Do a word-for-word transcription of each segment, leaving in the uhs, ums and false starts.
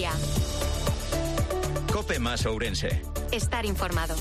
día. COPE más Ourense. Estar informado.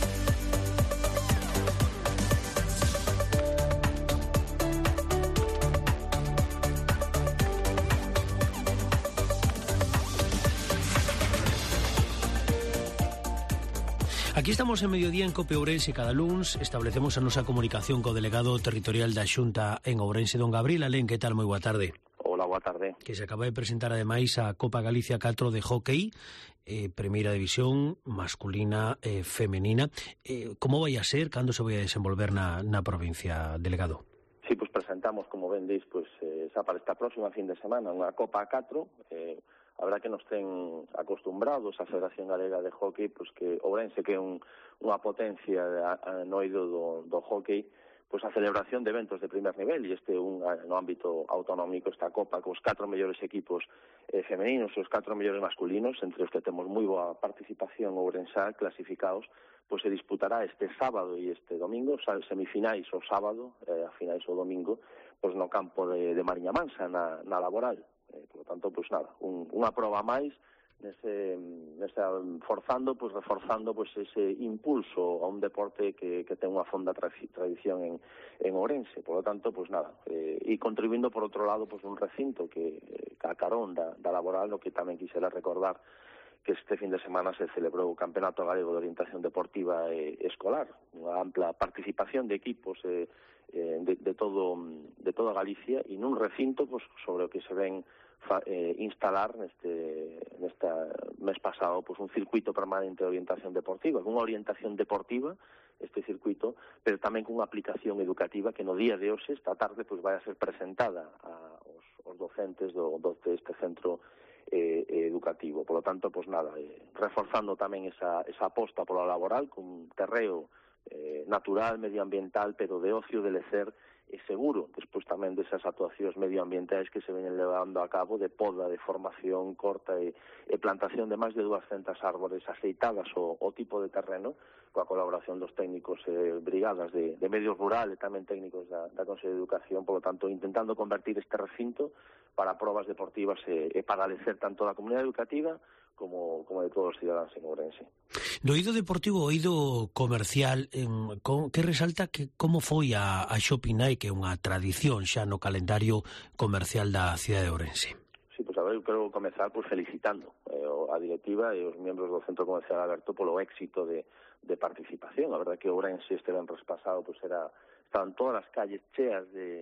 Aquí estamos en Mediodía en COPE Ourense. Cada luns establecemos a nosa comunicación co delegado territorial da Xunta en Ourense, don Gabriel Alén. Que tal? Moi boa tarde. Hola, boa tarde. Que se acaba de presentar ademais a Copa Galicia catro de hockey, eh, primeira división masculina e eh, femenina. Eh, como vai a ser? Cando se vai a desenvolver na, na provincia, delegado? Sí, pues presentamos, como ben dis, pues, eh, xa para esta próxima fin de semana unha Copa catro. Eh, habrá que nos ten acostumbrados a Federación Galega de Hockey, pues que Ourense, que é un, unha potencia no eido do, do hockey, pues a celebración de eventos de primer nivel, e este un no ámbito autonómico, esta Copa cos catro mellores equipos eh, femeninos e os catro mellores masculinos, entre os que temos moi boa participación ourensá, clasificados, pues se disputará este sábado e este domingo, semifinais o sábado, eh, a finais o domingo, pues no campo de, de Mariña Mansa, na, na Laboral. Eh, por lo tanto, pues nada, un, unha proba máis nese, nese forzando, pues reforzando pues ese impulso a un deporte que, que ten unha fonda tra tradición en, en Ourense. Por lo tanto, pues nada, eh, e contribuindo por outro lado pues un recinto que, eh, que a carón da, da Laboral, o que tamén quixera recordar que este fin de semana se celebrou o Campeonato Galego de Orientación Deportiva e Escolar, unha ampla participación de equipos eh, eh, de, de todo de toda Galicia, e nun recinto pues, sobre o que se ven fa, eh, instalar neste nesta mes pasado pues, un circuito permanente de orientación deportiva, unha orientación deportiva este circuito, pero tamén cunha aplicación educativa que no día de hoxe, esta tarde, pues, vai a ser presentada aos, aos docentes do, do, deste centro Eh, educativo. Por lo tanto, pues nada, eh, reforzando tamén esa, esa aposta pola laboral con terreo eh, natural, medioambiental, pero de ocio, de lecer e seguro, despois tamén desas actuacións medioambientais que se venen levando a cabo de poda, de formación, corta e, e plantación de máis de doscientas árbores aceitadas o, o tipo de terreno, coa colaboración dos técnicos e eh, brigadas de, de medio rural e tamén técnicos da, da Consello de Educación, por lo tanto, intentando convertir este recinto para probas deportivas e, e para lecer tanto da comunidade educativa como, como de todos os cidadáns en Ourense. Do eido deportivo ao eido comercial, en, con, que resalta que como foi a, a Shopping Night, que é unha tradición xa no calendario comercial da cidade de Ourense? Sí, pues a ver, eu quero comezar pues, felicitando eh, a directiva e os membros do Centro Comercial Aberto polo éxito de, de participación. A verdade que Ourense este venres pasado pues, era, estaban todas as calles cheas de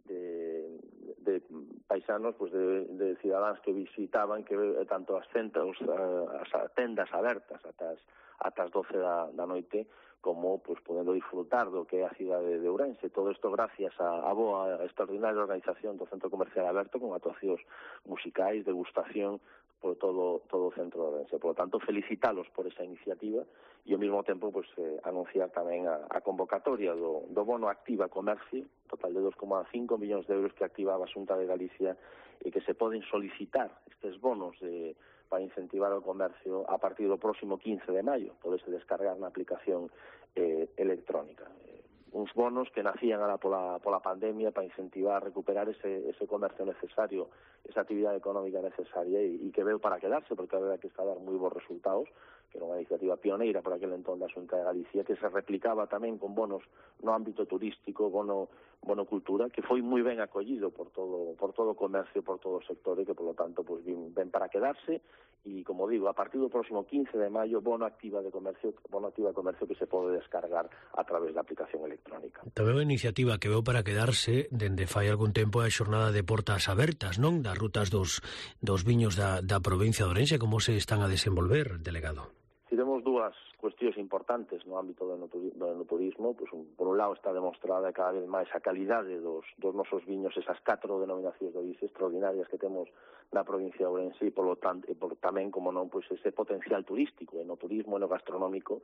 De, de paisanos, pues de, de cidadáns que visitaban, que tanto as centros, as tendas abertas ata as, ata as doce da, da noite, como pues, podendo disfrutar do que é a cidade de Ourense. Todo isto gracias a, a boa, a extraordinaria organización do Centro Comercial Aberto, con actuacións musicais, degustación, por todo todo o centro de Ourense. Por lo tanto, felicitalos por esa iniciativa e ao mesmo tempo pues, eh, anunciar tamén a, a convocatoria do, do bono Activa Comercio, total de dos coma cinco millóns de euros que activaba a Xunta de Galicia e que se poden solicitar estes bonos de, para incentivar o comercio a partir do próximo quince de maio. Podese descargar na aplicación eh, electrónica. Eh, uns bonos que nacían ahora pola, pola pandemia para incentivar, recuperar ese, ese comercio necesario, esa actividade económica necesaria e, e que veo para quedarse, porque a verdade que está a dar moi bons resultados, que era unha iniciativa pioneira por aquel entón da Xunta de Galicia, que se replicaba tamén con bonos no ámbito turístico, bono, bono cultura, que foi moi ben acollido por todo por todo o comercio, por todo o sector, e que, por lo tanto, pues, ven, ven para quedarse. E, como digo, a partir do próximo quince de maio, bono activa de comercio, bono activa de comercio que se pode descargar a través da aplicación electrónica. Tamén unha iniciativa que veo para quedarse dende fai algún tempo a xornada de portas abertas, non? Das rutas dos, dos viños da, da provincia de Ourense. Como se están a desenvolver, delegado? Si temos dúas cuestións importantes no ámbito do enoturismo, pues, un, por un lado está demostrada cada vez máis a calidade dos, dos nosos viños, esas catro denominacións de orixe extraordinarias que temos na provincia de Ourense, e por lo tanto, e por, tamén, como non, pues, ese potencial turístico, enoturismo, enogastronómico,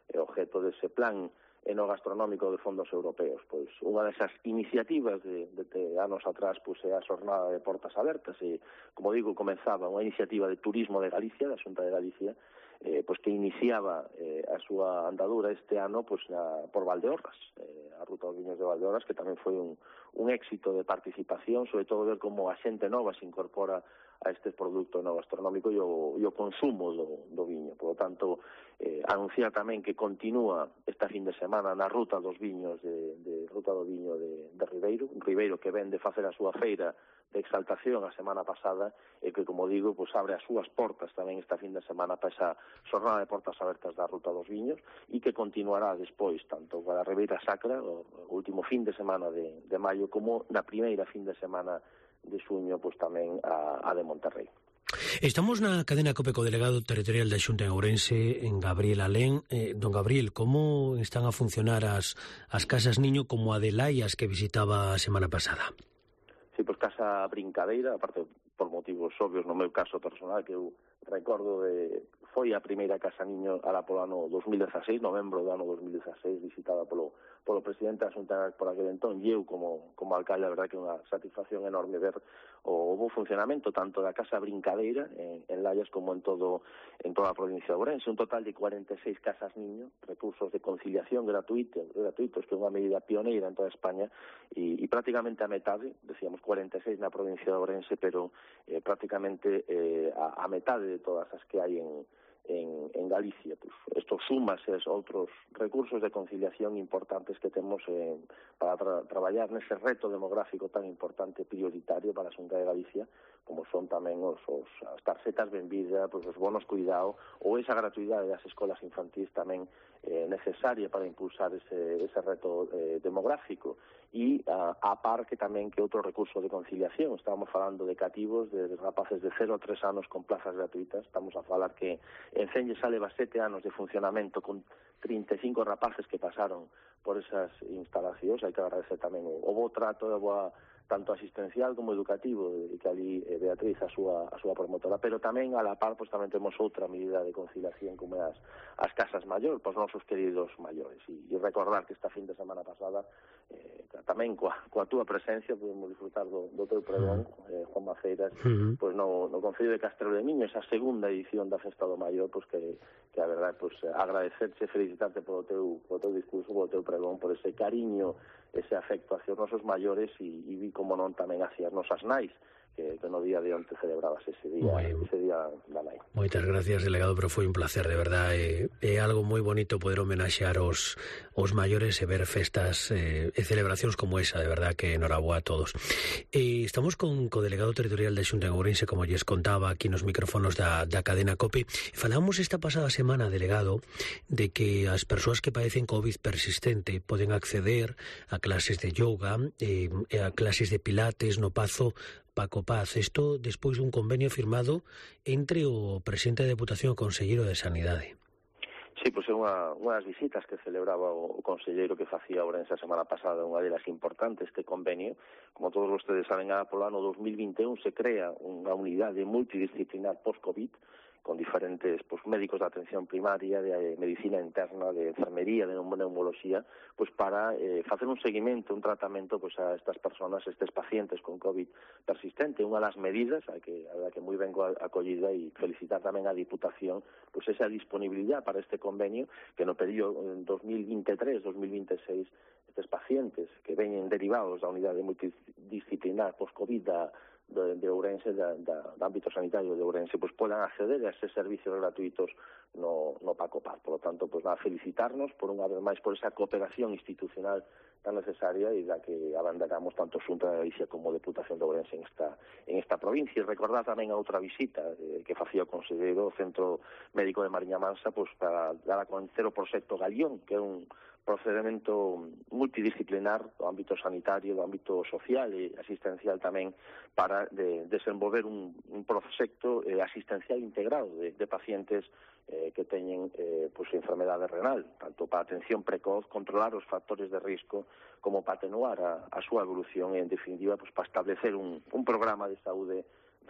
é objeto dese plan enogastronómico de fondos europeos. Pois unha desas iniciativas de, de, de anos atrás pois é a xornada de portas abertas e, como digo, comenzaba unha iniciativa de turismo de Galicia, da Xunta de Galicia, eh, pois que iniciaba eh, a súa andadura este ano pois na, por Valdeorras, eh, a Ruta dos Viños de Valdeorras, que tamén foi un, un éxito de participación, sobre todo ver como a xente nova se incorpora a este produto enogastronómico e o, e o consumo do, do viño. Por lo tanto, eh, anunciar tamén que continúa esta fin de semana na Ruta dos Viños de, de Ruta do Viño de, de Ribeiro, un Ribeiro que ven de facer a súa feira de exaltación a semana pasada e que, como digo, pues abre as súas portas tamén esta fin de semana para esa xornada de portas abertas da Ruta dos Viños e que continuará despois, tanto para a Ribeira Sacra, o último fin de semana de, de maio, como na primeira fin de semana de xuño, pues tamén a, a de Monterrey. Estamos na cadena COPE co delegado territorial da Xunta en Ourense, en Gabriel Alén. Eh, don Gabriel, como están a funcionar as, as casas niño como a de Laias que visitaba a semana pasada? Sí, pois Casa Brincadeira, aparte por motivos obvios no meu caso personal, que eu recordo de foi a primeira casa niño ala polo ano dos mil dezaseis, novembro do ano dos mil dezaseis, visitada polo, polo presidente da Xunta por aquel entón, e eu como, como alcalde, a verdad que é unha satisfacción enorme ver o bo funcionamento tanto da Casa Brincadeira en, en Laias como en todo en toda a provincia de Ourense, un total de cuarenta e seis casas niño, recursos de conciliación gratuitos, gratuitos que é unha medida pioneira en toda España, e, e prácticamente a metade, decíamos cuarenta e seis na provincia de Ourense, pero eh, prácticamente eh, a, a metade de todas as que hai en En, en Galicia. Pues, estos sumas es outros recursos de conciliación importantes que temos eh, para tra traballar nese reto demográfico tan importante, prioritario para a Xunta de Galicia, como son tamén os, os, as tarxetas benvida, pues, os bonos cuidado ou esa gratuidade das escolas infantís tamén eh, necesaria para impulsar ese, ese reto eh, demográfico. E a, a par que tamén que outro recurso de conciliación. Estábamos falando de cativos, de rapaces de cero a tres anos con plazas gratuitas. Estamos a falar que en Celle xa leva sete anos de funcionamento con trinta e cinco rapaces que pasaron por esas instalacións. Hai que agradecer tamén o, o bo trato e a boa tanto asistencial como educativo, e que ali eh, Beatriz a súa, a súa promotora, pero tamén a la par pues, tamén temos outra medida de conciliación como as, as casas maior, para os nosos queridos maiores. E, e recordar que esta fin de semana pasada eh, tamén coa, coa túa presencia podemos disfrutar do, do teu pregón, eh, Juan Maceiras, uh-huh. pues, no, no Concello de Castrelo de Miño, esa segunda edición da Festa do Maior, pues, que, que a verdade, pues, agradecerche, felicitarte polo teu, polo teu discurso, polo teu pregón, por ese cariño, ese afecto hacia os nosos maiores e, e vi como non tamén hacia as nosas nais, que, que no día de onte celebrabas ese día, moi, ese día da nai. Moitas gracias, delegado, pero foi un placer, de verdad. É, é algo moi bonito poder homenaxear os, os maiores e ver festas eh, e celebracións como esa, de verdad que enhoraboa a todos. E estamos con o delegado territorial da Xunta en Ourense, como lles contaba aquí nos micrófonos da, da cadena COPE. Falamos esta pasada semana, delegado, de que as persoas que padecen COVID persistente poden acceder a clases de yoga e eh, a clases de pilates no Pazo Paco Paz. Isto despois dun convenio firmado entre o presidente da Deputación e o conselleiro de Sanidade. Sí, pois é unha, unha das visitas que celebraba o, o conselleiro que facía ahora esa semana pasada, unha delas importantes, este convenio. Como todos vostedes saben, polo ano dos mil vinte e un se crea unha unidade multidisciplinar post-COVID, con diferentes pues, médicos de atención primaria, de medicina interna, de enfermería, de neumoloxía, pues para eh, facer un seguimento, un tratamento pues, a estas personas, estes pacientes con COVID persistente. Unha das medidas, a que, a que moi vengo acollida e felicitar tamén a Diputación, pues esa disponibilidade para este convenio, que no período dos mil veintitrés dos mil veintiséis estes pacientes que veñen derivados da unidade multidisciplinar post-COVID da de, de Ourense, da, da, do ámbito sanitario de Ourense, pues puedan acceder a esos servicios gratuitos no, no Paco Paz. Por lo tanto, pues nada, felicitarnos por unha vez máis por esa cooperación institucional tan necesaria e da que abanderamos tanto Xunta de Galicia como Deputación de Ourense en esta, en esta provincia. E recordar tamén a outra visita eh, que facía o conselleiro ao Centro Médico de Mariña Mansa, pues para dar a conocer o proxecto Galión, que é un procedimento multidisciplinar do ámbito sanitario, do ámbito social e asistencial tamén para de, desenvolver un, un proxecto eh, asistencial integrado de, de pacientes eh, que teñen eh, pues, enfermedade renal, tanto para atención precoz, controlar os factores de risco, como para atenuar a, a súa evolución e, en definitiva, pues, para establecer un, un programa de saúde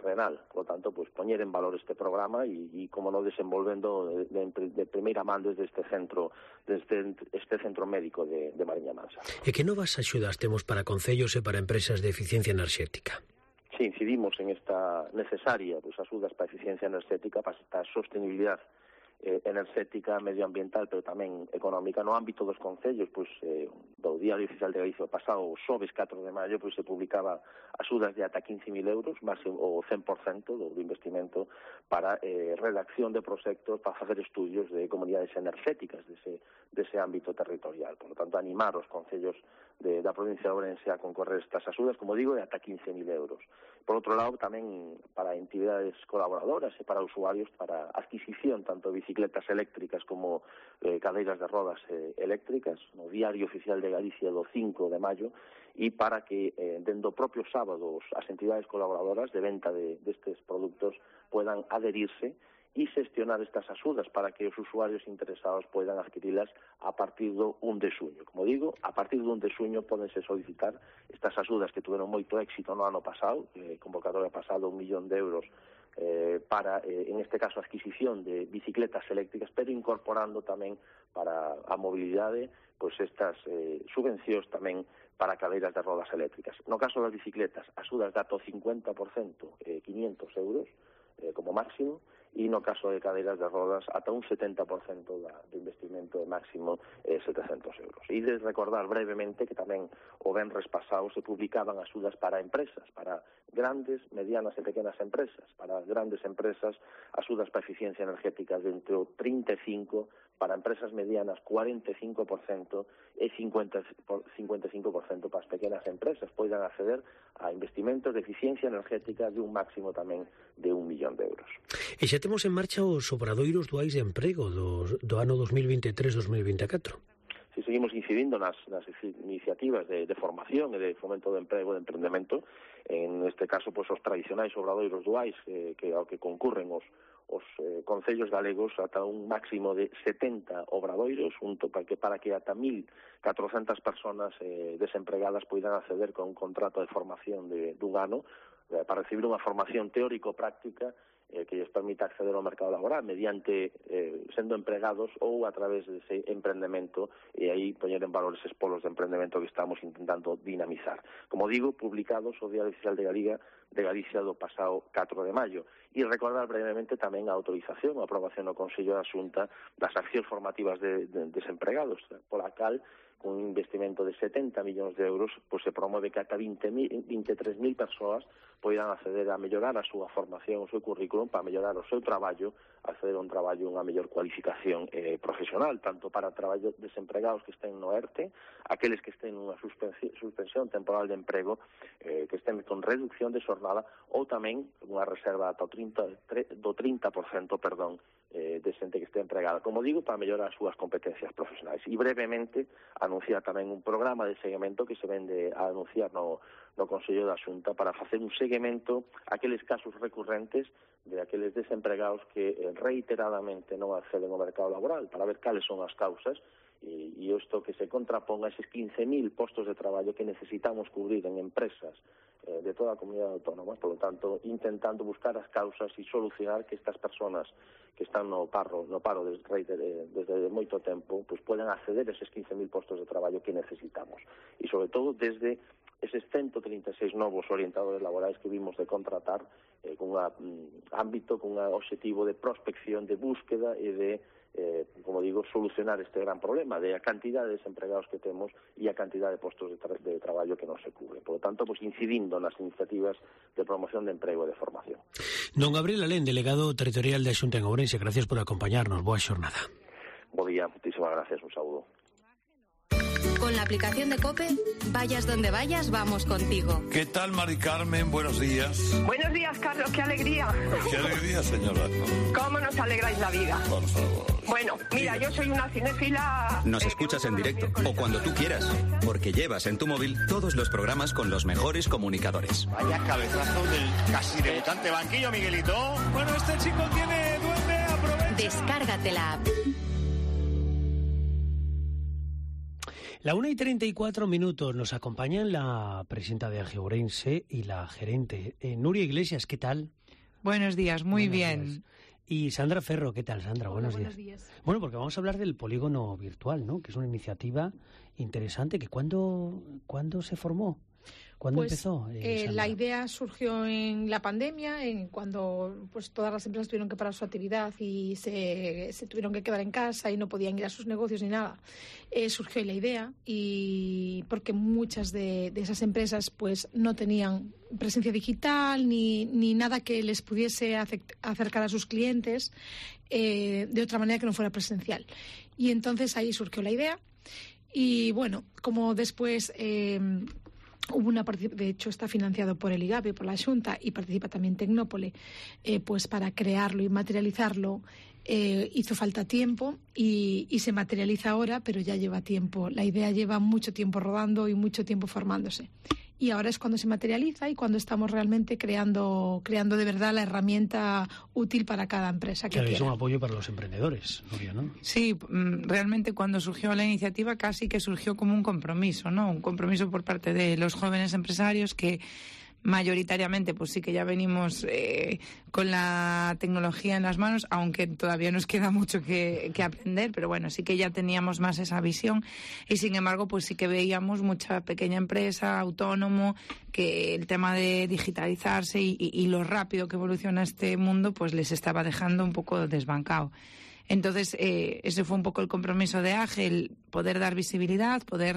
renal. Por lo tanto, pues poñer en valor este programa e, e como no, desenvolvendo de, de, de primeira man desde este centro desde este centro médico de, de Mariña Mansa. E que novas axudas temos para concellos e para empresas de eficiencia enerxética? Sí, incidimos en esta necesaria pues, axudas para a eficiencia enerxética, para esta sostenibilidade eh, enerxética, medioambiental, pero tamén económica. No ámbito dos concellos, pois, eh, do Diario Oficial de Galicia, o pasado o xoves catro de maio, pois, se publicaba axudas de ata quince mil euros, máis o cen por cento do, do investimento para eh, redacción de proxectos para facer estudios de comunidades enerxéticas dese, dese ámbito territorial. Por lo tanto, animar os concellos de, da provincia de Ourense a concorrer estas axudas, como digo, de ata quince mil euros. Por outro lado, tamén para entidades colaboradoras e para usuarios, para adquisición tanto de bicicletas eléctricas como eh, cadeiras de rodas eh, eléctricas, no Diario Oficial de Galicia do cinco de maio, e para que, eh, dentro do propio sábado, as entidades colaboradoras de venta de, destes produtos puedan adherirse e xestionar estas axudas para que os usuarios interesados poidan adquirilas a partir do un de xuño. Como digo, a partir do un de xuño podense solicitar estas axudas que tuveron moito éxito no ano pasado, eh, convocatoria pasado un millón de euros eh, para, eh, en este caso, a adquisición de bicicletas eléctricas, pero incorporando tamén para a mobilidade pois estas eh, subvencións tamén para cadeiras de rodas eléctricas. No caso das bicicletas, axudas de ata o cincuenta por cento, eh, quinientos euros eh, como máximo, e no caso de cadeiras de rodas ata un setenta por cento da, do investimento de máximo eh, setecentos euros. E de recordar brevemente que tamén o venres pasado se publicaban axudas para empresas, para grandes, medianas e pequenas empresas, para grandes empresas, axudas para eficiencia energética de entre o trinta e cinco por cento, para empresas medianas cuarenta e cinco por cento e cincuenta e cinco por cento para as pequenas empresas poidan acceder a investimentos de eficiencia energética de un máximo tamén de un millón de euros. E xa temos en marcha os obradoiros duais de emprego do, do ano dos mil vinte e tres dos mil vinte e catro. Si seguimos incidindo nas, nas iniciativas de, de formación e de fomento de emprego e de emprendemento, en este caso, pues, os tradicionais obradoiros duais eh, que ao que concurren os os eh, concellos galegos ata un máximo de setenta obradoiros, junto para que para que ata mil catrocentas personas eh, desempregadas poidan acceder con un contrato de formación de dun ano eh, para recibir unha formación teórico-práctica eh, que lles permita acceder ao mercado laboral mediante eh, sendo empregados ou a través dese emprendemento, e aí poñer en valor eses polos de emprendemento que estamos intentando dinamizar. Como digo, publicados o Diario Oficial de Galicia de Galicia do pasado catro de maio. E recordar brevemente tamén a autorización, a aprobación no Consello da Xunta das accións formativas de, de desempregados, pola cal, con un investimento de setenta millóns de euros, pois se promove que ata vinte e tres mil persoas poidan acceder a mellorar a súa formación, o seu currículum, para mellorar o seu traballo, acceder a un traballo, unha mellor cualificación eh, profesional, tanto para traballos desempregados que estén no ERTE, aqueles que estén nunha suspensión temporal de emprego, eh, que estén con reducción de xornada, ou tamén unha reserva ata o trinta, do trinta por cento, perdón, eh, de xente que este empregada, como digo, para mellorar as súas competencias profesionais. E brevemente anunciar tamén un programa de seguimento que se vende a anunciar no, no Consello da Xunta para facer un seguimento a aqueles casos recurrentes de aqueles desempregados que eh, reiteradamente non acceden ao mercado laboral, para ver cales son as causas e, e isto que se contraponga a eses quince mil postos de traballo que necesitamos cubrir en empresas eh, de toda a comunidade autónoma, por lo tanto, intentando buscar as causas e solucionar que estas personas que están no paro, no paro desde, desde moito tempo, pues puedan acceder a eses quince mil postos de traballo que necesitamos. E, sobre todo, desde eses ciento trinta e seis novos orientadores laborais que vimos de contratar eh, con un mm, ámbito, con un objetivo de prospección, de búsqueda e de, eh, como digo, solucionar este gran problema de a cantidad de desempregados que temos e a cantidad de postos de, tra de traballo que non se cubre. Por lo tanto, pues, incidindo nas iniciativas de promoción de emprego e de formación. Don Gabriel Alén, delegado territorial da Xunta en Ourense, gracias por acompañarnos. Boa xornada. Bo día, muchísimas gracias, un saludo. Con la aplicación de COPE, vayas donde vayas, vamos contigo. ¿Qué tal, Mari Carmen? Buenos días. Buenos días, Carlos, qué alegría. Qué alegría, señora. ¿Cómo nos alegráis la vida? Por favor. Bueno, mira, yo soy una cinéfila... Nos escuchas en directo, o cuando tú quieras, porque llevas en tu móvil todos los programas con los mejores comunicadores. Vaya cabezazo del casi debutante banquillo, Miguelito. Bueno, este chico tiene duende, aprovecha. Descárgate la app. La una y treinta y cuatro minutos, nos acompañan la presidenta de AGE Ourense y la gerente. Eh, Nuria Iglesias, ¿qué tal? Buenos días, muy Buenos bien. días. Y Sandra Ferro, ¿qué tal, Sandra? Hola, buenos, buenos días. días. Bueno, porque vamos a hablar del polígono virtual, ¿no? Que es una iniciativa interesante. Que ¿cuándo, ¿cuándo se formó? ¿Cuándo pues, empezó? Eh, eh, la idea surgió en la pandemia, en cuando pues todas las empresas tuvieron que parar su actividad y se, se tuvieron que quedar en casa y no podían ir a sus negocios ni nada. Eh, surgió la idea y porque muchas de, de esas empresas pues no tenían presencia digital ni, ni nada que les pudiese acercar a sus clientes eh, de otra manera que no fuera presencial. Y entonces ahí surgió la idea y bueno, como después... Eh, Hubo una participación, de hecho está financiado por el IGABE, por la Xunta, y participa también Tecnópole, eh, pues para crearlo y materializarlo eh, hizo falta tiempo y, y se materializa ahora, pero ya lleva tiempo. La idea lleva mucho tiempo rodando y mucho tiempo formándose. Y ahora es cuando se materializa y cuando estamos realmente creando creando de verdad la herramienta útil para cada empresa que claro, quiera. Es un apoyo para los emprendedores, Nuria, ¿no? Sí, realmente cuando surgió la iniciativa casi que surgió como un compromiso, ¿no? Un compromiso por parte de los jóvenes empresarios que mayoritariamente pues sí que ya venimos eh, con la tecnología en las manos, aunque todavía nos queda mucho que, que aprender, pero bueno, sí que ya teníamos más esa visión y sin embargo pues sí que veíamos mucha pequeña empresa, autónomo, que el tema de digitalizarse y, y, y lo rápido que evoluciona este mundo pues les estaba dejando un poco desbancado. Entonces, eh, ese fue un poco el compromiso de AGE, el poder dar visibilidad, poder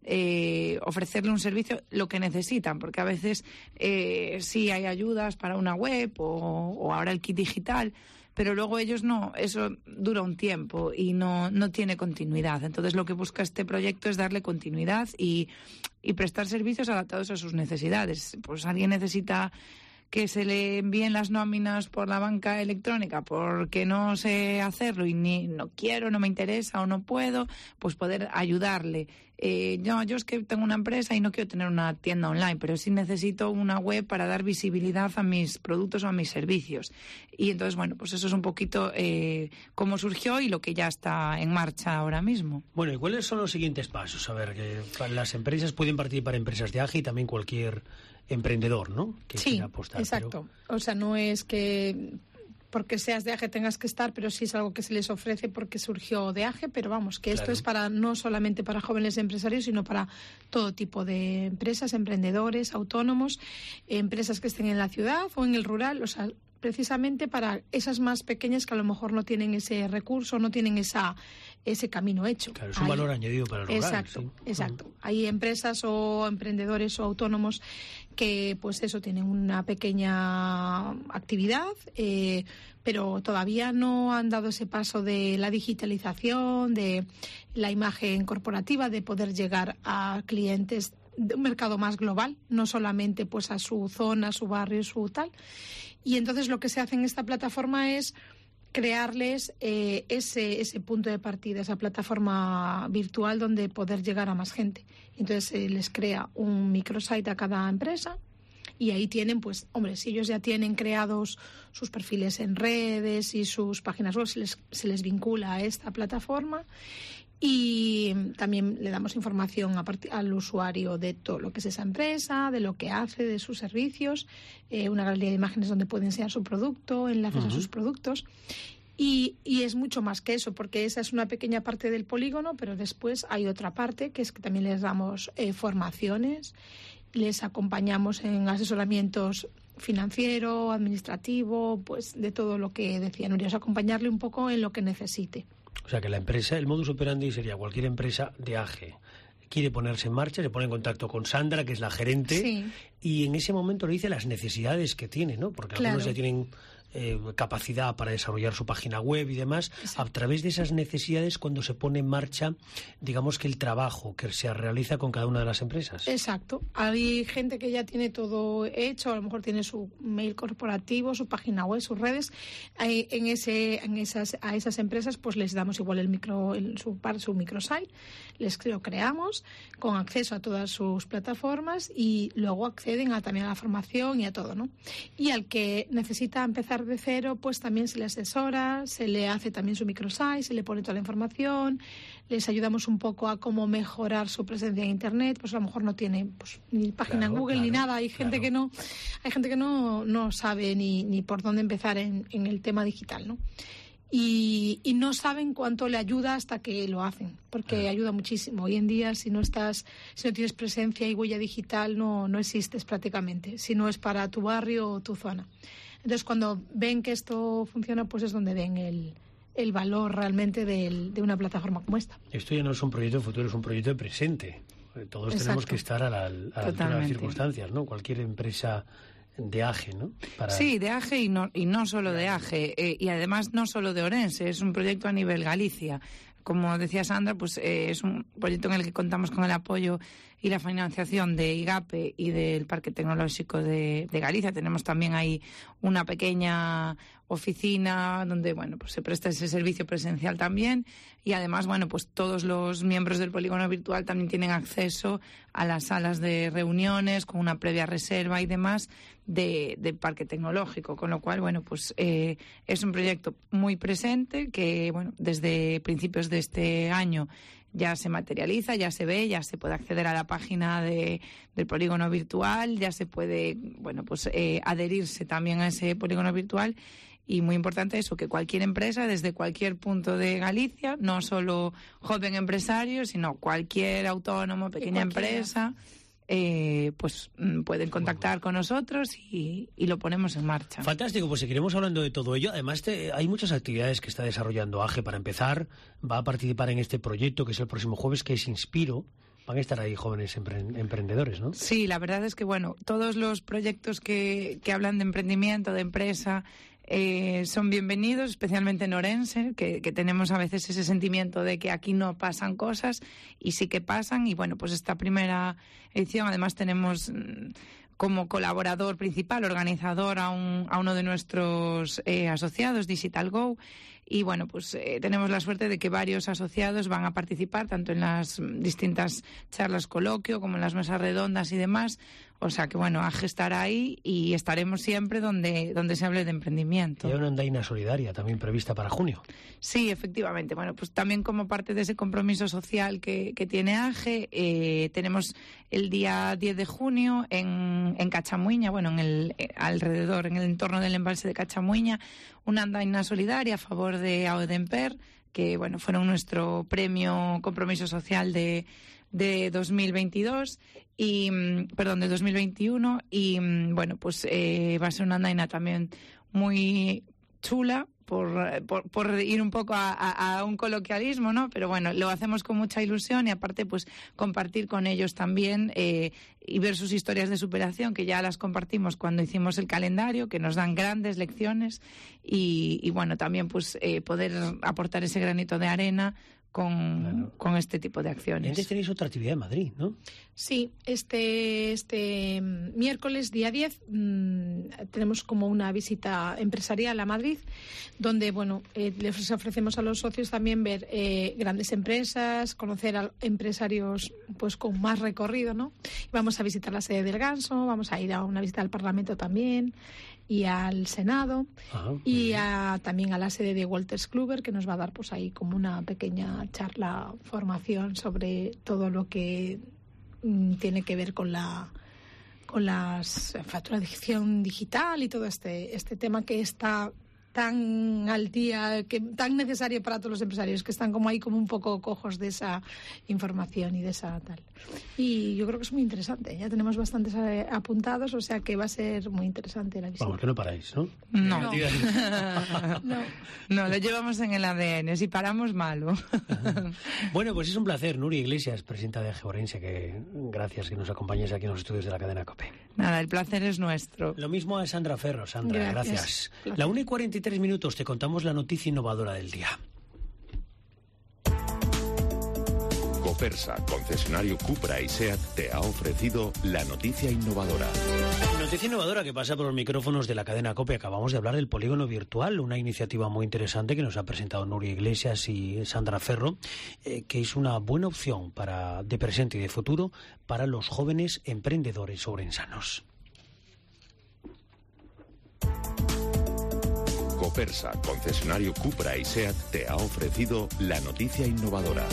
eh, ofrecerle un servicio, lo que necesitan, porque a veces eh, sí hay ayudas para una web o, o ahora el kit digital, pero luego ellos no, eso dura un tiempo y no, no tiene continuidad. Entonces, lo que busca este proyecto es darle continuidad y, y prestar servicios adaptados a sus necesidades. Pues alguien necesita que se le envíen las nóminas por la banca electrónica porque no sé hacerlo y ni no quiero, no me interesa o no puedo, pues poder ayudarle. Eh, yo, yo es que tengo una empresa y no quiero tener una tienda online, pero sí necesito una web para dar visibilidad a mis productos o a mis servicios. Y entonces, bueno, pues eso es un poquito eh, cómo surgió y lo que ya está en marcha ahora mismo. Bueno, ¿y cuáles son los siguientes pasos? A ver, que las empresas pueden participar, empresas de AGE y también cualquier emprendedor, ¿no? Que sí, quiera apostar, exacto. Pero... O sea, no es que porque seas de AGE tengas que estar, pero sí es algo que se les ofrece porque surgió de AGE, pero vamos, que esto claro. es para no solamente para jóvenes empresarios, sino para todo tipo de empresas, emprendedores, autónomos, empresas que estén en la ciudad o en el rural, o sea, precisamente para esas más pequeñas que a lo mejor no tienen ese recurso, no tienen esa ese camino hecho. Claro, es un Hay, valor añadido para el rural. Exacto, sí. exacto. Uh-huh. Hay empresas o emprendedores o autónomos que, pues eso, tienen una pequeña actividad, eh, pero todavía no han dado ese paso de la digitalización, de la imagen corporativa, de poder llegar a clientes de un mercado más global, no solamente pues a su zona, su barrio, su tal. Y entonces lo que se hace en esta plataforma es crearles eh, ese, ese punto de partida, esa plataforma virtual donde poder llegar a más gente. Entonces se eh, les crea un microsite a cada empresa y ahí tienen, pues, hombre, si ellos ya tienen creados sus perfiles en redes y sus páginas web, se les, se les vincula a esta plataforma. Y también le damos información a part- al usuario de todo lo que es esa empresa, de lo que hace, de sus servicios, eh, una galería de imágenes donde puede enseñar su producto, enlaces uh-huh. a sus productos. Y, y es mucho más que eso, porque esa es una pequeña parte del polígono, pero después hay otra parte, que es que también les damos eh, formaciones, les acompañamos en asesoramientos financiero, administrativo, pues de todo lo que decía Nuria, es acompañarle un poco en lo que necesite. O sea que la empresa, el modus operandi sería cualquier empresa de AGE quiere ponerse en marcha, se pone en contacto con Sandra, que es la gerente, sí. y en ese momento le dice las necesidades que tiene, ¿no? Porque claro. algunos ya tienen eh, capacidad para desarrollar su página web y demás. Exacto. A través de esas necesidades, cuando se pone en marcha, digamos que el trabajo que se realiza con cada una de las empresas. Exacto. Hay gente que ya tiene todo hecho, a lo mejor tiene su mail corporativo, su página web, sus redes. En ese, en esas, a esas empresas, pues les damos igual el micro, el, su, su microsite, les lo creamos con acceso a todas sus plataformas y luego acceden a, también a la formación y a todo, ¿no? Y al que necesita empezar empezar de cero, pues también se le asesora, se le hace también su microsite, se le pone toda la información, les ayudamos un poco a cómo mejorar su presencia en Internet, pues a lo mejor no tiene pues, ni página claro, en Google claro, ni nada, hay gente claro. que no hay gente que no, no sabe ni, ni por dónde empezar en, en el tema digital, ¿no? Y, y no saben cuánto le ayuda hasta que lo hacen, porque ayuda muchísimo. Hoy en día, si no estás, si no tienes presencia y huella digital, no, no existes prácticamente, si no es para tu barrio o tu zona. Entonces, cuando ven que esto funciona, pues es donde ven el, el valor realmente del, de una plataforma como esta. Esto ya no es un proyecto de futuro, es un proyecto de presente. Todos Exacto. tenemos que estar a la, a la altura de las circunstancias, ¿no? Cualquier empresa de A G E, ¿no? Para... Sí, de A G E y no, y no solo de A G E, eh, y además no solo de Ourense, es un proyecto a nivel Galicia. Como decía Sandra, pues eh, es un proyecto en el que contamos con el apoyo y la financiación de IGAPE y del Parque Tecnológico de, de Galicia. Tenemos también ahí una pequeña oficina donde, bueno, pues se presta ese servicio presencial también, y además, bueno, pues todos los miembros del polígono virtual también tienen acceso a las salas de reuniones con una previa reserva y demás de, de Parque Tecnológico, con lo cual, bueno, pues eh, es un proyecto muy presente que, bueno, desde principios de este año ya se materializa, ya se ve, ya se puede acceder a la página de, del polígono virtual, ya se puede, bueno, pues eh, adherirse también a ese polígono virtual. Y muy importante eso, que cualquier empresa, desde cualquier punto de Galicia, no solo joven empresario, sino cualquier autónomo, pequeña empresa, eh, pues pueden contactar con nosotros y, y lo ponemos en marcha. Fantástico, pues seguiremos hablando de todo ello. Además, te, hay muchas actividades que está desarrollando A G E. Para empezar, va a participar en este proyecto que es el próximo jueves, que es Inspiro. Van a estar ahí jóvenes empre- emprendedores, ¿no? Sí, la verdad es que, bueno, todos los proyectos que, que hablan de emprendimiento, de empresa, Eh, son bienvenidos, especialmente en Ourense, que, que tenemos a veces ese sentimiento de que aquí no pasan cosas, y sí que pasan. Y bueno, pues esta primera edición además tenemos como colaborador principal, organizador, a, un, a uno de nuestros eh, asociados, Digital Go. Y bueno, pues eh, tenemos la suerte de que varios asociados van a participar tanto en las distintas charlas coloquio como en las mesas redondas y demás. O sea que, bueno, A G E estará ahí y estaremos siempre donde, donde se hable de emprendimiento. Y hay una andaina solidaria también prevista para junio. Sí, efectivamente. Bueno, pues también como parte de ese compromiso social que, que tiene A G E, eh, tenemos el día diez de junio en, en Cachamuiña, bueno, en el eh, alrededor, en el entorno del embalse de Cachamuiña, una andaina solidaria a favor de Audemper, que, bueno, fueron nuestro premio compromiso social de de dos mil veintidós y perdón de dos mil veintiuno, y bueno, pues eh, va a ser una andaina también muy chula por, por, por ir un poco a, a, a un coloquialismo, ¿no? Pero bueno, lo hacemos con mucha ilusión, y aparte pues compartir con ellos también eh, y ver sus historias de superación, que ya las compartimos cuando hicimos el calendario, que nos dan grandes lecciones, y, y bueno, también pues eh, poder aportar ese granito de arena Con, claro. con este tipo de acciones. Antes tenéis otra actividad en Madrid, ¿no? Sí, este, este miércoles, día diez, mmm, tenemos como una visita empresarial a Madrid, donde, bueno, eh, les ofrecemos a los socios también ver eh, grandes empresas, conocer a empresarios pues con más recorrido, ¿no? Vamos a visitar la sede del Ganso, vamos a ir a una visita al Parlamento también, y al Senado, ah, y a, también a la sede de Wolters Kluwer, que nos va a dar pues ahí como una pequeña charla, formación sobre todo lo que mm, tiene que ver con la con las facturación digital y todo este este tema que está tan al día, que tan necesario para todos los empresarios, que están como ahí como un poco cojos de esa información y de esa tal. Y yo creo que es muy interesante. Ya tenemos bastantes eh, apuntados, o sea que va a ser muy interesante la visita. Vamos, que no paráis, ¿no? No. No. no. No, lo llevamos en el A D N. Si paramos, malo. Bueno, pues es un placer. Nuria Iglesias, presidenta de A G E Ourense, que gracias que nos acompañes aquí en los estudios de la cadena COPE. Nada, el placer es nuestro. Lo mismo a Sandra Ferro. Sandra, gracias. gracias. La una y cuarenta y tres minutos te contamos la noticia innovadora del día. Copersa, concesionario Cupra y SEAT, te ha ofrecido la noticia innovadora. Noticia innovadora que pasa por los micrófonos de la cadena COPE. Acabamos de hablar del polígono virtual, una iniciativa muy interesante que nos ha presentado Nuria Iglesias y Sandra Ferro, eh, que es una buena opción para de presente y de futuro para los jóvenes emprendedores ourensanos. Grupo Persa, concesionario Cupra y SEAT, te ha ofrecido la noticia innovadora.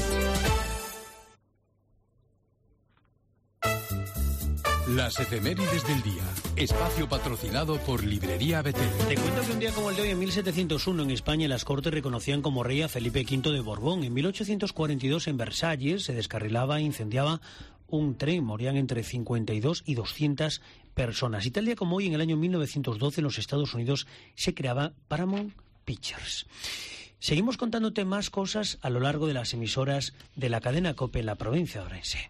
Las efemérides del día. Espacio patrocinado por Librería Betel. Te cuento que un día como el de hoy, en mil setecientos uno, en España, las Cortes reconocían como rey a Felipe quinto de Borbón. En mil ochocientos cuarenta y dos, en Versalles, se descarrilaba e incendiaba un tren. Morían entre cincuenta y dos y doscientas personas. Y tal día como hoy, en el año mil novecientos doce, en los Estados Unidos, se creaba Paramount Pictures. Seguimos contándote más cosas a lo largo de las emisoras de la cadena COPE en la provincia de Orense.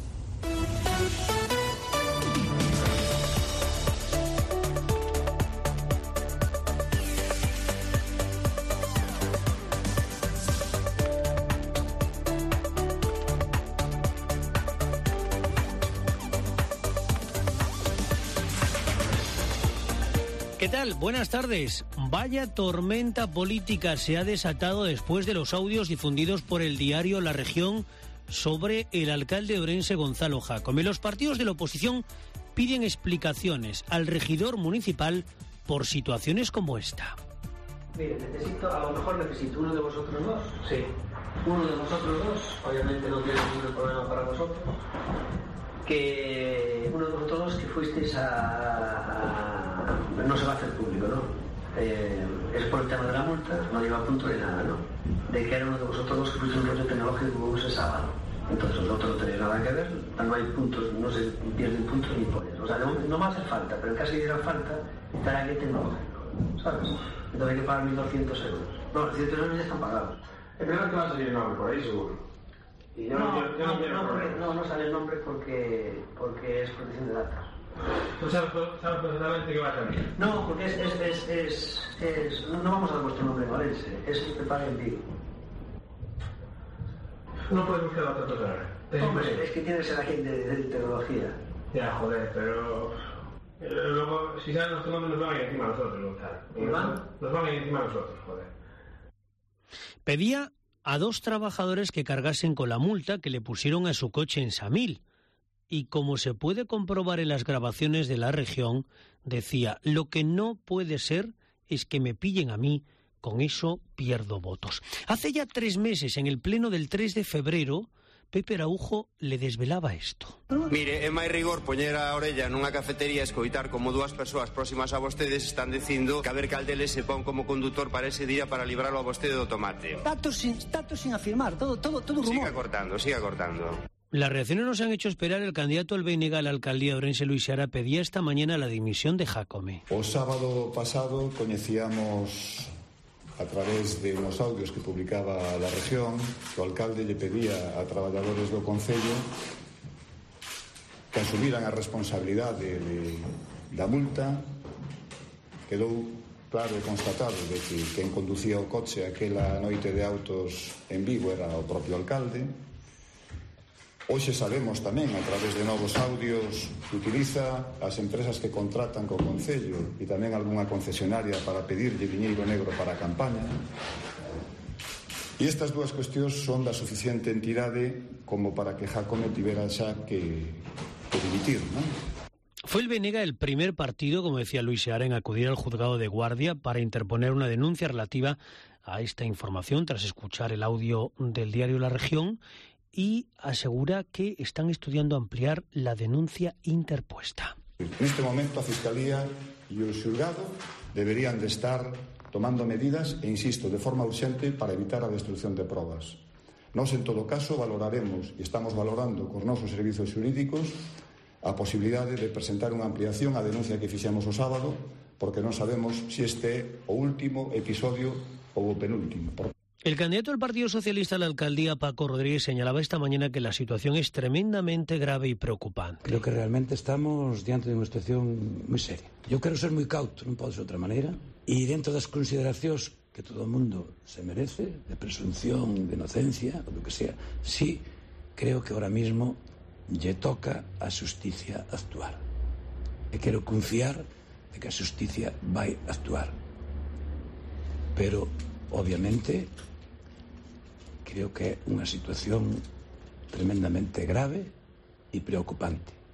¿Qué tal? Buenas tardes. Vaya tormenta política se ha desatado después de los audios difundidos por el diario La Región sobre el alcalde de Orense, Gonzalo Jácome. Los partidos de la oposición piden explicaciones al regidor municipal por situaciones como esta. Mire, necesito, a lo mejor necesito uno de vosotros dos. Sí. Uno de vosotros dos, obviamente no tiene ningún problema para vosotros. Que uno de vosotros dos que fuisteis a, a... no se va a hacer público, ¿no? Eh, es por el tema de la multa, no lleva punto de nada, ¿no? De que era uno de vosotros dos que fuisteis un rollo tecnológico como ese sábado. Entonces vosotros no tenéis nada que ver, no hay puntos, no se pierden puntos ni pollas. O sea, no, no me hace falta, pero en caso de diera falta, estará aquí tecnológico, ¿sabes? Entonces hay que pagar mil doscientos euros. No, los doscientos euros ya están pagados. El primero que va a salir el nombre por ahí, seguro. Y yo no, no, yo, yo no, no, no, porque, no, no sale el nombre porque, porque es protección de datos. ¿Tú sabes, sabes perfectamente qué va a salir? No, porque es, es, es, es, es no, no vamos a dar vuestro nombre en Orense, es que te pague en vivo. No puedes buscar a otra persona. Hombre, es que tiene que ser agente de, de tecnología. Ya, joder, pero... Luego, si salen nuestro nombre, nos van a ir encima a nosotros, Gonzalo. ¿Nos, nos van a ir encima a nosotros, joder. Pedía a dos trabajadores que cargasen con la multa que le pusieron a su coche en Samil. Y como se puede comprobar en las grabaciones de La Región, decía, lo que no puede ser es que me pillen a mí, con eso pierdo votos. Hace ya tres meses, en el pleno del tres de febrero, Pepe Araujo le desvelaba esto. Mire, é máis rigor poñer a orella nunha cafetería e escoitar como dúas persoas próximas a vostedes están dicindo que a ver cal deles se pon como condutor para ese día para librarlo a vostede do tomate. Datos sin, datos sin afirmar, todo, todo, todo rumor. Siga cortando, siga cortando. Las reacciones nos han hecho esperar. El candidato del B N G a la alcaldía de Orense, Luis Seara, pedía esta mañana la dimisión de Jácome. O sábado pasado coñecíamos, a través de unos audios que publicaba La Región, que o alcalde lle pedía a traballadores do Concello que asumiran a responsabilidade de, da multa. Quedou claro e constatado de que quen conducía o coche aquela noite de autos en Vigo era o propio alcalde. Hoxe sabemos tamén, a través de novos audios, que utiliza as empresas que contratan co Concello e tamén algunha concesionaria para pedirlle diñeiro negro para a campaña. E estas dúas cuestións son da suficiente entidade como para que Jácome tivera xa que, que dimitir, non? Fue el B N G el primer partido, como decía Luis Seara, en acudir al juzgado de guardia para interponer una denuncia relativa a esta información tras escuchar el audio del diario La Región, y asegura que están estudiando ampliar la denuncia interpuesta. En este momento a Fiscalía e o xulgado deberían de estar tomando medidas, e insisto, de forma urxente para evitar a destrucción de probas. Nós, en todo caso, valoraremos, e estamos valorando cos nosos servizos xurídicos, a posibilidade de presentar unha ampliación á denuncia que fixemos o sábado, porque non sabemos se este é o último episodio ou o penúltimo. El candidato del Partido Socialista a la alcaldía, Paco Rodríguez, señalaba esta mañana que la situación es tremendamente grave y preocupante. Creo que realmente estamos diante de unha situación moi seria. Eu quero ser moi cauto, non pode ser de outra maneira, e dentro das consideracións que todo o mundo se merece, de presunción, de inocencia, o do que sea, sí, creo que ahora mismo lle toca a xusticia actuar. E quero confiar de que a xusticia vai actuar. Pero, obviamente, creo que é unha situación tremendamente grave e preocupante.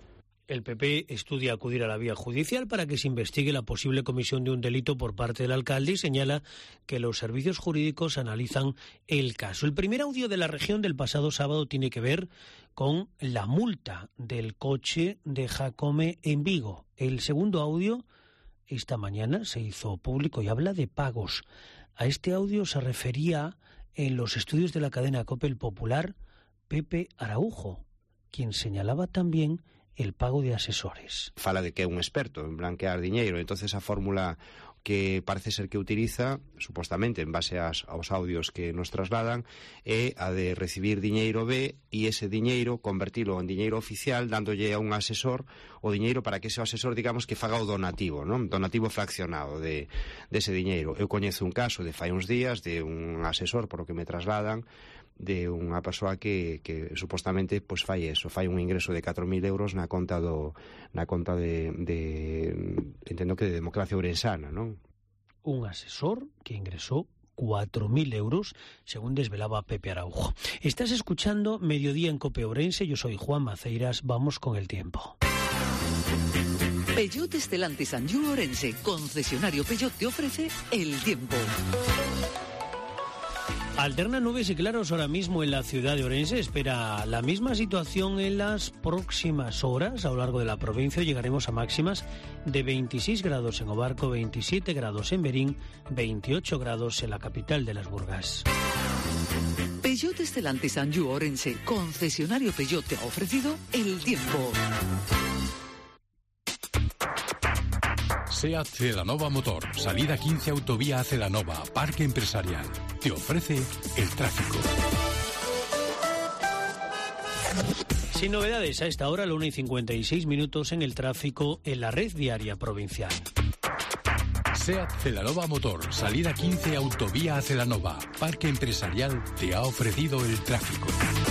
El P P estudia acudir a la vía judicial para que se investigue la posible comisión de un delito por parte del alcalde y señala que los servicios jurídicos analizan el caso. El primer audio de la región del pasado sábado tiene que ver con la multa del coche de Jacome en Vigo. El segundo audio esta mañana se hizo público y habla de pagos. A este audio se refería en los estudios de la cadena COPE el popular Pepe Araujo, quien señalaba también el pago de asesores. Fala de que é un experto en blanquear diñeiro, entonces a fórmula que parece ser que utiliza, supostamente en base aos, aos audios que nos trasladan, é a de recibir diñeiro B e ese diñeiro convertilo en diñeiro oficial dándolle a un asesor o diñeiro para que ese asesor, digamos, que faga o donativo, non? Donativo fraccionado de, de ese diñeiro. Eu coñezo un caso de fai uns días de un asesor, por o que me trasladan, de unha persoa que, que supostamente pois fai eso, fai un ingreso de catro mil euros na conta do na conta de, de entendo que de Democracia Ourensana, non? Un asesor que ingresó cuatro mil euros, según desvelaba Pepe Araujo. Estás escuchando Mediodía en COPE Ourense, yo soy Juan Maceiras, vamos con el tiempo. Peugeot Stellantis Anjou Ourense, concesionario Peugeot, te ofrece el tiempo. Alternan nubes y claros ahora mismo en la ciudad de Ourense. Espera la misma situación en las próximas horas. A lo largo de la provincia llegaremos a máximas de veintiséis grados en Obarco, veintisiete grados en Berín, veintiocho grados en la capital de las Burgas. Peugeot Stellantis Anjou Ourense, concesionario Peugeot, te ha ofrecido el tiempo. SEAT Celanova Motor, salida quince Autovía Celanova, Parque Empresarial. Te ofrece el tráfico. Sin novedades a esta hora, la una y cincuenta y seis minutos en el tráfico en la red viaria provincial. SEAT Celanova Motor, salida quince Autovía Celanova, Parque Empresarial, te ha ofrecido el tráfico.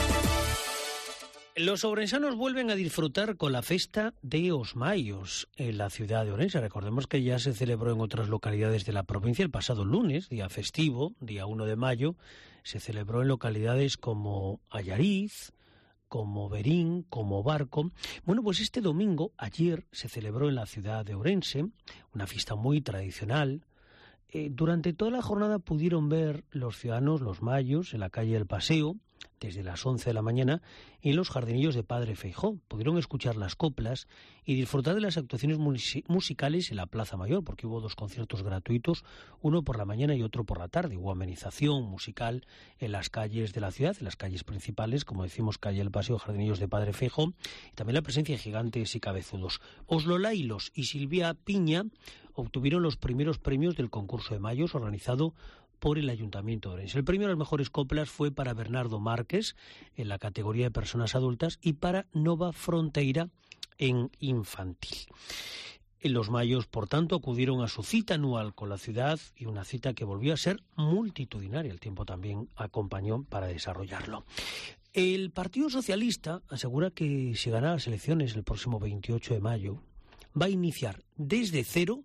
Los ourensanos vuelven a disfrutar con la festa de Os Mayos en la ciudad de Ourense. Recordemos que ya se celebró en otras localidades de la provincia el pasado lunes, día festivo, día uno de mayo. Se celebró en localidades como Allariz, como Berín, como Barco. Bueno, pues este domingo, ayer, se celebró en la ciudad de Ourense una fiesta muy tradicional. Eh, durante toda la jornada pudieron ver los ciudadanos los mayos en la calle del Paseo, desde las once de la mañana, en los jardinillos de Padre Feijó. Pudieron escuchar las coplas y disfrutar de las actuaciones musicales en la Plaza Mayor, porque hubo dos conciertos gratuitos, uno por la mañana y otro por la tarde. Hubo amenización musical en las calles de la ciudad, en las calles principales, como decimos, calle del Paseo, jardinillos de Padre Feijó, y también la presencia de gigantes y cabezudos. Oslo Lailos y Silvia Piña obtuvieron los primeros premios del concurso de Mayos organizado por el Ayuntamiento de Ourense. El premio a las mejores coplas fue para Bernardo Márquez en la categoría de personas adultas y para Nova Fronteira en infantil. En los mayos, por tanto, acudieron a su cita anual con la ciudad y una cita que volvió a ser multitudinaria. El tiempo también acompañó para desarrollarlo. El Partido Socialista asegura que si gana las elecciones el próximo veintiocho de mayo, va a iniciar desde cero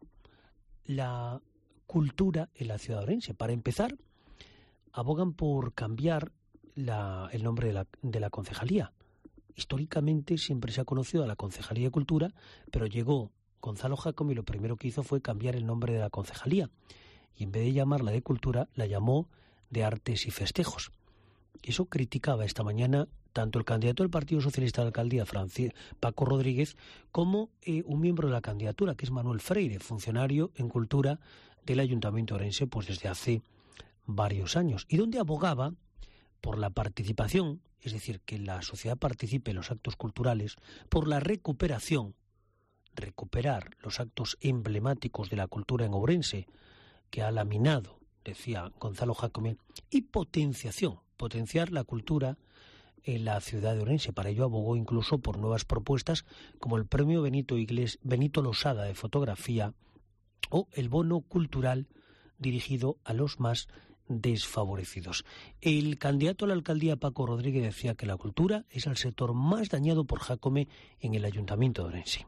la cultura en la ciudad de Ourense. Para empezar, abogan por cambiar la, el nombre de la, de la concejalía. Históricamente siempre se ha conocido a la Concejalía de Cultura, pero llegó Gonzalo Jacome y lo primero que hizo fue cambiar el nombre de la concejalía. Y en vez de llamarla de Cultura, la llamó de Artes y Festejos. Eso criticaba esta mañana tanto el candidato del Partido Socialista a la alcaldía, Francis, Paco Rodríguez, como eh, un miembro de la candidatura, que es Manuel Freire, funcionario en Cultura del Ayuntamiento de Ourense, pues desde hace varios años, y donde abogaba por la participación, es decir, que la sociedad participe en los actos culturales, por la recuperación, recuperar los actos emblemáticos de la cultura en Ourense, que ha laminado, decía Gonzalo Jacome, y potenciación, potenciar la cultura en la ciudad de Ourense. Para ello abogó incluso por nuevas propuestas como el premio Benito, Igles, Benito Losada de fotografía o el bono cultural dirigido a los más desfavorecidos. El candidato a la alcaldía, Paco Rodríguez, decía que la cultura es el sector más dañado por Jacome en el Ayuntamiento de Ourense.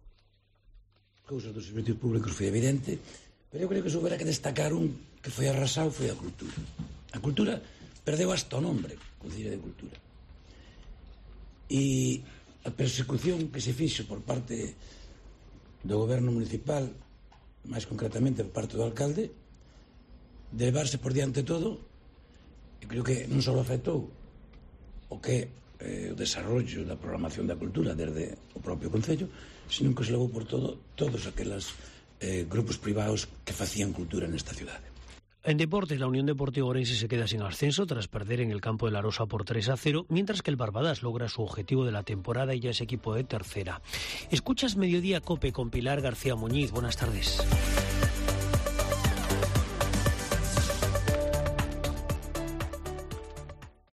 Cousas dos servicios públicos foi evidente, pero eu creo que se houbera que destacar un que foi arrasado foi a cultura. A cultura perdeu hasta o nombre, Consellería de Cultura. E a persecución que se fixo por parte do goberno municipal, máis concretamente por parte do alcalde, de levarse por diante todo, e creo que non só afectou o que eh, o desarrollo da programación da cultura desde o propio Concello, sino que se levou por todo todos aqueles eh, grupos privados que facían cultura nesta cidade. En deportes, la Unión Deportiva Ourense se queda sin ascenso tras perder en el campo de la Rosa por tres a cero, mientras que el Barbadas logra su objetivo de la temporada y ya es equipo de tercera. Escuchas Mediodía Cope con Pilar García Muñiz. Buenas tardes.